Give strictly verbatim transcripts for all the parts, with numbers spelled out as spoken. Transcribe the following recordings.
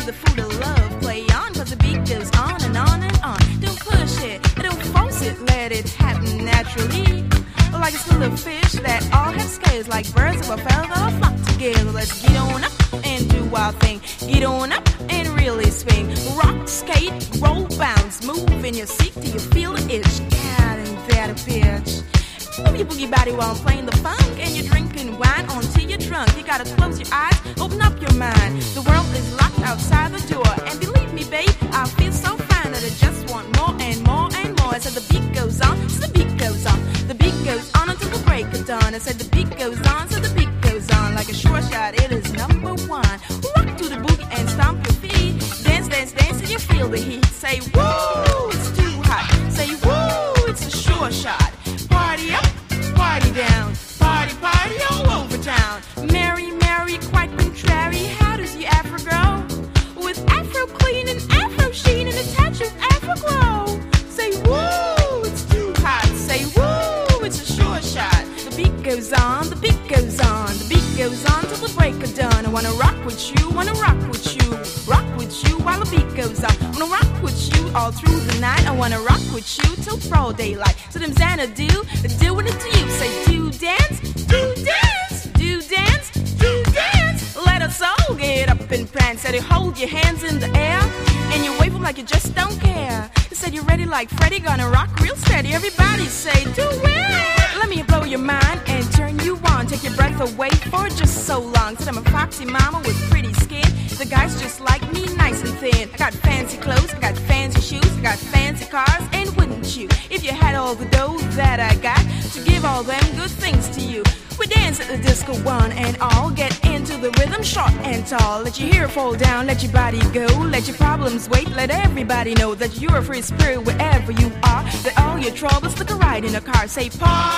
the fruit of love. Play on, cause the beat goes on and on and on. Don't push it, don't force it, let it happen naturally. Like a school of fish that all have scales, like birds of a feather flock together. Let's get on up and do our thing. Get on up and really swing. Rock, skate, roll, bounce, move in your seat till you feel the itch. God, ain't that a bitch? Move your boogie body while I'm playing the funk, and you're drinking wine until you're drunk. You gotta close your eyes, open up your mind. The world is locked outside the door, and believe me, babe, I feel so fine that I just want more and more and more. I said the beat goes on, so the beat goes on. The beat goes on until the break of dawn. I said the beat goes on, so the beat goes on. Like a sure shot, it is number one. Rock to the boogie and stomp your feet. Dance, dance, dance till you feel the heat. Say woo, it's too hot. Say woo, it's a sure shot. Party up, party down, party, party all over town. Merry, merry, quite contrary. How does your afro grow? With afro clean and afro sheen and a touch of afro glow. Say woo, it's too hot. Say woo, it's a sure shot. The beat goes on, the beat goes on, the beat goes on till the break of dawn. I wanna rock with you, wanna rock with you, rock with you while the beat goes on. I wanna rock with you all through the night. I wanna rock with you till broad daylight. So them Xanadu, doing it to you. Say do dance, do dance, do dance, do dance. Let us all get up and prance. Said you hold your hands in the air and you wave them like you just don't care. You said you're ready like Freddie, gonna rock real steady. Everybody say do it. Let me blow your mind and turn you on. Take your breath away for just so long. Said I'm a foxy mama with pretty skin. The guys just like me, nice and thin. I got fancy clothes, I got fancy shoes, I got fancy cars, and wouldn't you? If you had all the dough that I got to give all them good things to you. We dance at the disco one and all. Get into the rhythm, short and tall. Let your hair fall down, let your body go. Let your problems wait, let everybody know that you're a free spirit wherever you are. That all your troubles look a ride in a car. Say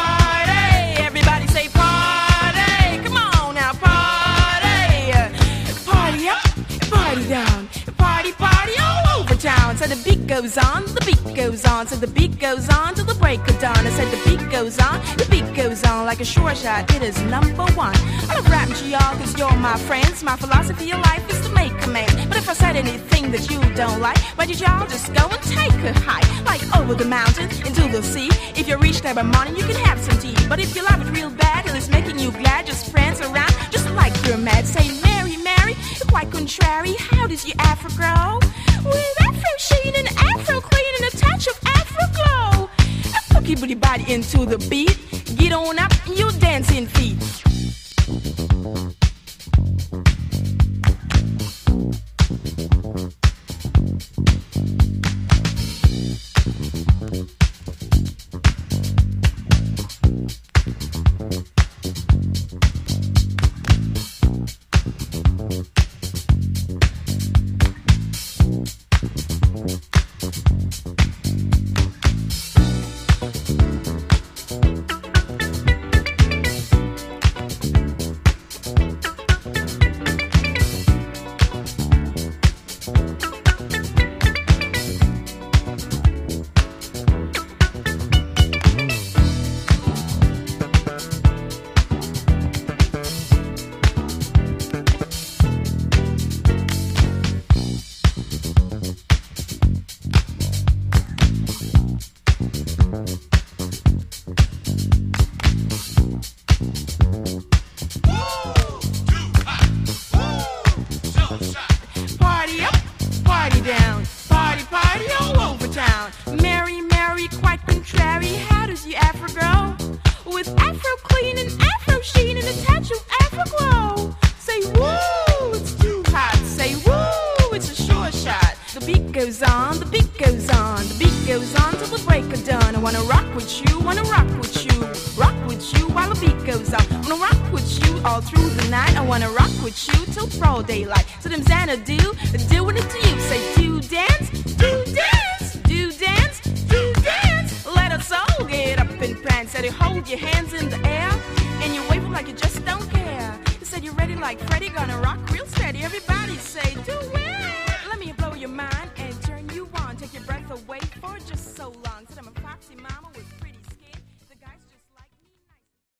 party, everybody say party. Come on now, party. Party up, party down, party, party all over town. So the beat goes on, the beat goes on, so the beat goes on till the break of dawn. I said the beat goes on, the beat goes on like a sure shot. It is number one. I love rapping to y'all cause you're my friends. My philosophy of life is to make a man. But if I said anything that you don't like, why did y'all just go and take a hike? Like over the mountains into the sea. If you reach there by morning, you can have some tea. But if you love it real bad and it's making you glad, just prance around just like you're mad. Say Mary, Mary, quite contrary. How does your afro grow? With afro sheen and afro clean and a touch of afro glow. Keep your body into the beat. Get on up, you dancing feet. Goes on, the beat goes on, the beat goes on till the break of dawn. I wanna rock with you, wanna rock with you, rock with you while the beat goes on. I wanna rock with you all through the night. I wanna rock with you till broad daylight. So them Xanadu, doing it to you. Say do dance, do dance, do dance, do dance. Let us all get up and prance. Said you hold your hands in the air and you wave them like you just don't care. You said you're ready like Freddie, gonna rock real steady. Everybody say do it.